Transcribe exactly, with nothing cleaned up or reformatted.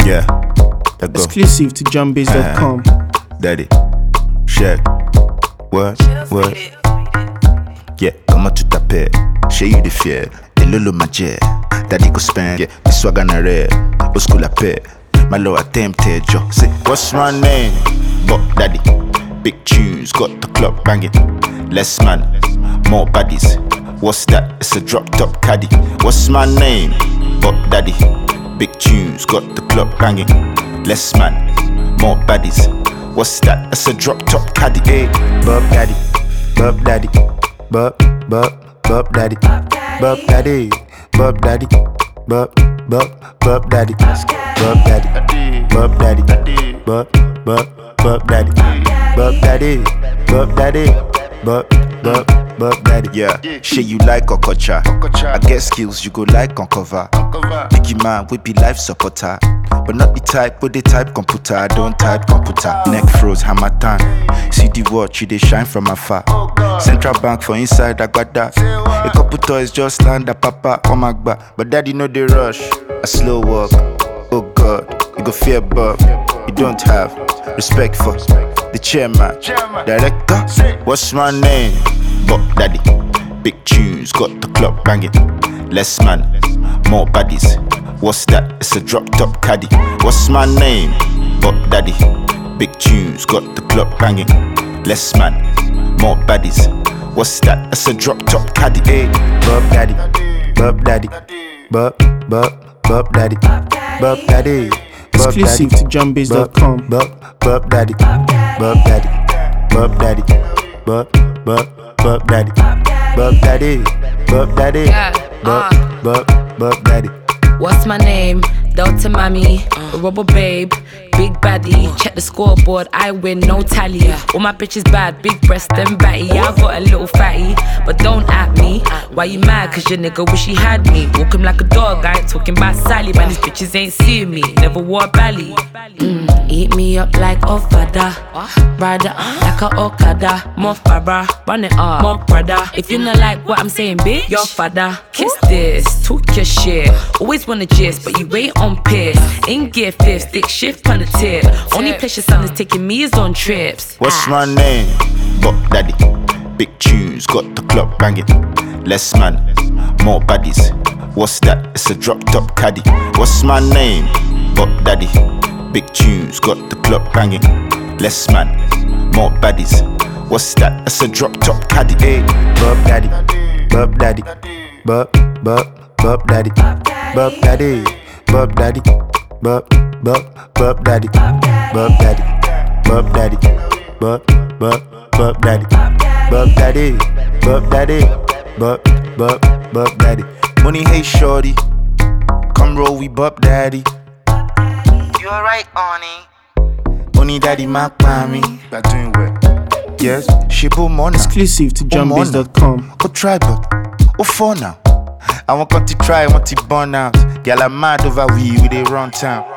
Yeah, let go. Exclusive to jumbase dot com. Uh, Daddy, check. What? What? Yeah, comment tu t'appelles? Chez you the fier, et lolo magie. Daddy go spend, yeah, the swagger na rare. Au school la paix, my low attempted yo. Say, what's my name? But daddy, big tunes, got the club banging. Less man, more baddies. What's that? It's a drop top caddy. What's my name? But daddy, big tunes, got the club banging. Less man, more baddies. What's that? It's a drop top caddy. Hey, Bob daddy, Bob daddy, Bob, Bob, Bob daddy, Bob daddy, Bob daddy, Bob, Bob, Bob daddy, Bob daddy, Bob daddy, Bob, Bob, Bob daddy, Bob daddy, Bob daddy, Bob, Bob, Bob daddy. Yeah, shit you like Okocha. I get skills you go like on cover. Biggie man we be life supporter, but not the type with the type computer. I don't type computer. Neck froze, hammer time. See the watch, you they shine from afar. Central bank for inside, I got that. A couple toys just land a papa on my back. But daddy know the rush. A slow walk. Oh God, you go fear Bob. You don't have respect for the chairman, director. What's my name? Bob daddy. Big tunes, got the club banging. Less man, more baddies. What's that? It's a drop top caddy. What's my name? Bob daddy. Big tunes, got the club banging. Less man, more baddies. What's that? It's a drop top caddy. Hey, Bob daddy, Bob daddy, Bob, Bob, Bob daddy, Bob daddy. Exclusive to jumbase dot com. Bob, Bob daddy, Bob daddy, Bob daddy, Bob, Bob, Bob daddy, Bob daddy, Bob daddy, Bob, Bob, Bob daddy. What's my name? Delta Mami, uh. Rubber Babe, Big Baddie. Check the scoreboard, I win, no tally. All my bitches bad, big breast and batty. Yeah, I got a little fatty, but don't at me. Why you mad? Cause your nigga wish he had me. Walk him like a dog, I ain't talking about Sally. Man, these bitches ain't seeing me, never wore belly. Mm, eat me up like Ofada, ride it like a Okada. More Farah, run it up, more brother. If you not like what I'm saying, bitch, your father. Kiss this, talk your shit. Always wanna gist, but you wait on piss. In gear fifth, stick shift on the tip. Only place your son is taking me is on trips. What's my name? Bob daddy. Big tunes, got the club banging. Less man, more baddies. What's that? It's a drop top caddy. What's my name? Bob daddy. Big tunes, got the club banging. Less man, more baddies. What's that? It's a drop top caddy. Hey, Bob daddy, Bob daddy, Bob, Bob, Bob daddy, Bob daddy, Bob daddy, Bob, Bob, Bob daddy, Bob daddy, Bob daddy, Bob, Bob, Bob daddy, Bob daddy, Bob daddy, Bob, Bob, Bob daddy. Money, hey shorty, come roll we Bob daddy. You alright, Oni? Money daddy, my mommy. You're doing well. Yes, she put money. Exclusive to jumbase dot com. Oh try but, oh for now. I want to try, I want to burn out. Girl, I'm mad over we, we they run town.